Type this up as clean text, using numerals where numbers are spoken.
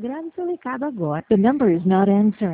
grave seu recado agora. The number is not answering.